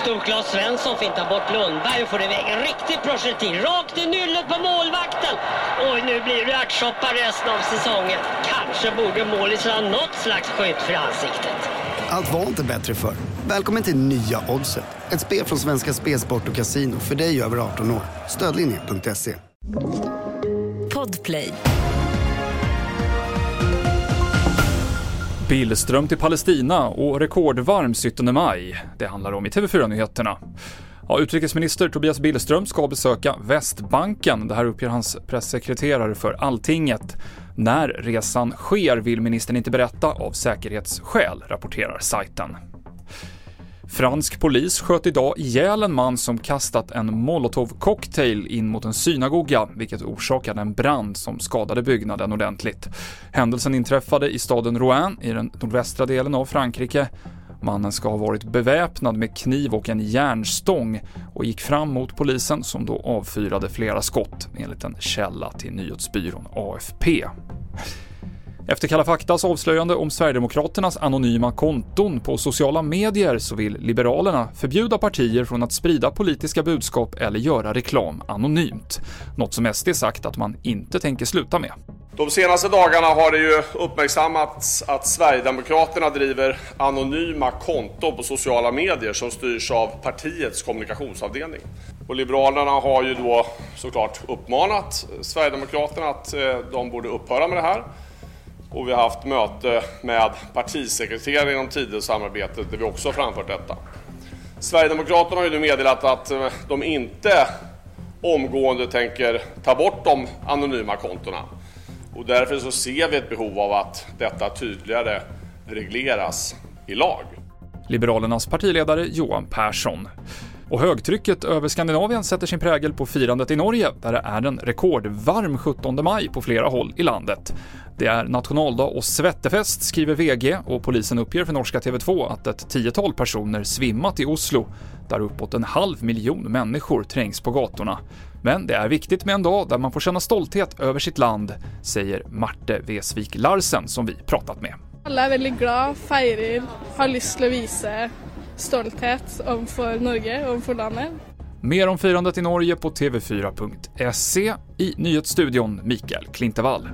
Stod Claes Svensson fintar bort Lundberg och får iväg en riktig projektil rakt i nyllet på målvakten. Oj, nu blir det ärtsoppa resten av säsongen. Kanske borde målis ha något slags skydd för ansiktet. Allt var inte bättre förr. Välkommen till Nya Oddset. Ett spel från Svenska Spelsport och Casino för dig över 18 år. Stödlinje.se. Podplay. Billström till Palestina och rekordvarm 17 maj. Det handlar om i TV4-nyheterna. Ja, utrikesminister Tobias Billström ska besöka Västbanken. Det här uppger hans pressekreterare för Alltinget. När resan sker vill ministern inte berätta av säkerhetsskäl, rapporterar sajten. Fransk polis sköt idag ihjäl en man som kastat en molotov-cocktail in mot en synagoga, vilket orsakade en brand som skadade byggnaden ordentligt. Händelsen inträffade i staden Rouen i den nordvästra delen av Frankrike. Mannen ska ha varit beväpnad med kniv och en järnstång och gick fram mot polisen som då avfyrade flera skott, enligt en källa till nyhetsbyrån AFP. Efter Kalla faktas avslöjande om Sverigedemokraternas anonyma konton på sociala medier så vill Liberalerna förbjuda partier från att sprida politiska budskap eller göra reklam anonymt. Något som SD sagt att man inte tänker sluta med. De senaste dagarna har det ju uppmärksammats att Sverigedemokraterna driver anonyma konton på sociala medier som styrs av partiets kommunikationsavdelning. Och Liberalerna har ju då såklart uppmanat Sverigedemokraterna att de borde upphöra med det här. Och vi har haft möte med partisekreterare inom Tidösamarbetet där vi också har framfört detta. Sverigedemokraterna har ju nu meddelat att de inte omgående tänker ta bort de anonyma kontona. Och därför så ser vi ett behov av att detta tydligare regleras i lag. Liberalernas partiledare Johan Persson. Och högtrycket över Skandinavien sätter sin prägel på firandet i Norge där det är en rekordvarm 17 maj på flera håll i landet. Det är nationaldag och svettefest, skriver VG, och polisen uppger för norska TV2 att ett 10-tal personer svimmat i Oslo där uppåt 500 000 människor trängs på gatorna. Men det är viktigt med en dag där man får känna stolthet över sitt land, säger Marte Vesvik Larsen som vi pratat med. Alla är väldigt glada, feirer, har lust att visa stolthet för Norge och för landet. Mer om firandet i Norge på tv4.se. I nyhetsstudion Mikael Klintevall.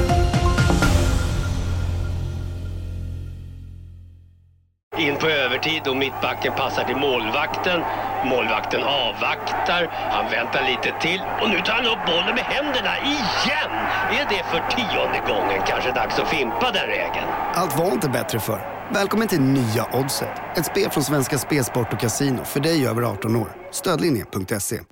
In på övertid och mittbacken passar till målvakten. Målvakten avvaktar, han väntar lite till och nu tar han upp bollen med händerna igen. Är det för 10:e gången kanske dags att fimpa den regeln? Allt var inte bättre förr. Välkommen till Nya Oddset. Ett spel från Svenska Spelsport och Casino för dig över 18 år. Stödlinje.se.